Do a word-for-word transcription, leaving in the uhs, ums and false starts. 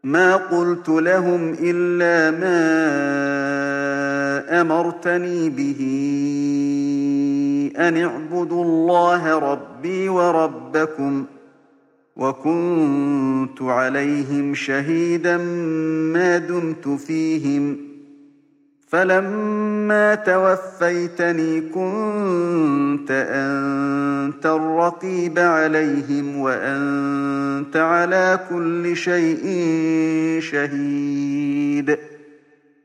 ما قلت لهم إلا ما أمرتني به أن اعبدوا الله ربي وربكم وكنت عليهم شهيدا ما دمت فيهم فلما توفيتني كنت أنت الرقيب عليهم وأنت على كل شيء شهيد